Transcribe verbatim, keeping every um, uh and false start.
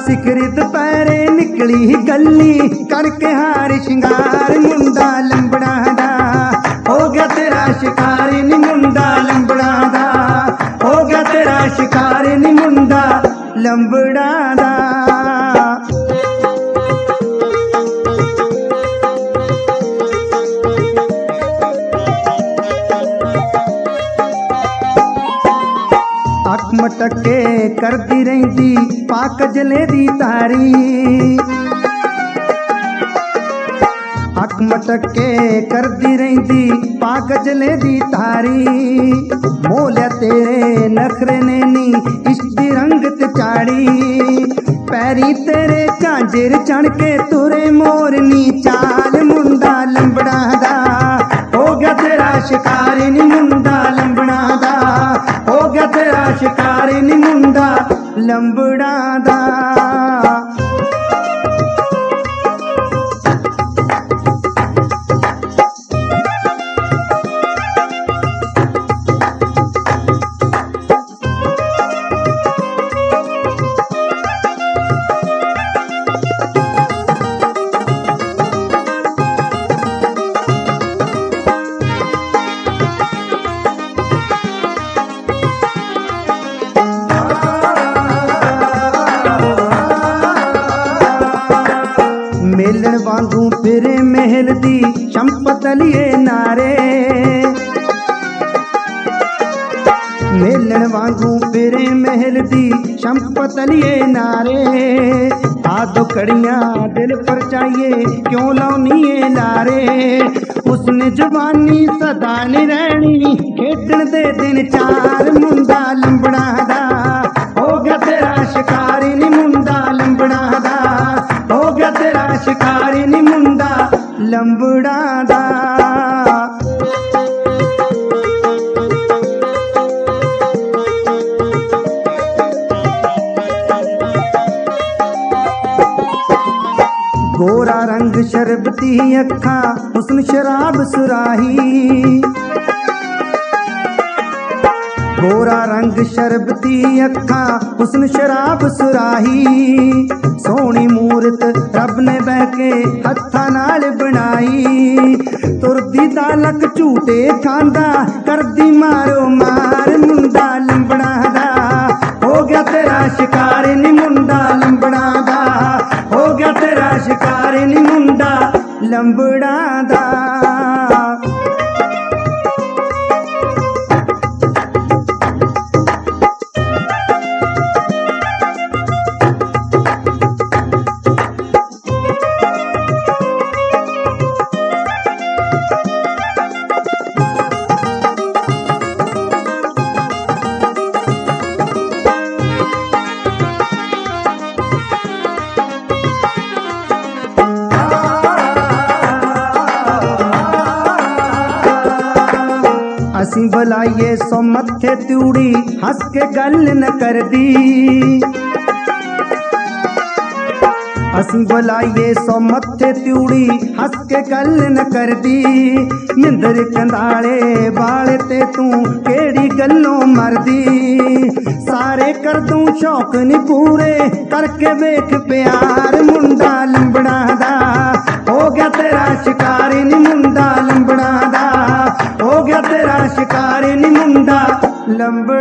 सिखरी दुपहरे निकली गली करके हार शिंगार मुंडा लंबड़ा दा हो गया तेरा शिकार नी मुंडा लंबड़ा दा हो गया तेरा शिकार नी मुंडा लंबड़ा दा। अख मटके करदी रहिंदी पाक जले दी तारी अख मटके करदी रहिंदी पाक जले दी तारी मोलिया तेरे नखरे ने नी इश्दी रंगत चाड़ी पैरी तेरे झांझर चढ़ के तुरे मोरनी चाल मुंडा लंबड़ा दा हो गया तेरा शिकार नी मुंडा लंबड़ा दा हो गया तेरा शिकार नी मुंडा लंबड़ा दा। मेलन वांगू फिरे महल दी चंपत लिए नारे मेलन वांगू फिरे महल दी चंपत लिए नारे आदो कड़ियां दिल पर चाहिए क्यों लाउनिए लारे उसने जवानी सदा नहीं रहनी खेडन दे दिन चार मुंडा लंबड़ा दा हो गया तेरा शिकारी नी मुंडा लंबड़ा दा हो गया तेरा शिकारी नी मुंडा लंबड़ा दा। गोरा रंग शरबती अखा हुस्न शराब सुराही गोरा रंग शरबती अखा हुस्न शराब सुराही सोहनी मूरत रब ने बह के हत्था नाल बनाई तुरदी दालक झूटे खांदा करदी मारो मार मुंडा लंबड़ा दा हो गया तेरा शिकार नी मुंडा लंबड़ा दा हो गया तेरा शिकार नी मुंडा लंबड़ा दा। असी बुलाइए सो मथे त्यूड़ी हंस के गल न कर दी असी बुलाइए सो मथे त्यूड़ी हंस के गल न कर दी निंदर कंधाले बाल ते तू केड़ी गल्लों मरदी सारे कर दूं शौक नी पूरे करके वेख प्यार मुंडा लंबड़ा दा हो गया तेरा शिकारी नी मुंडा लंबड़ा दा हो गया तेरा शिकारी नी मुंडा लंबड़ा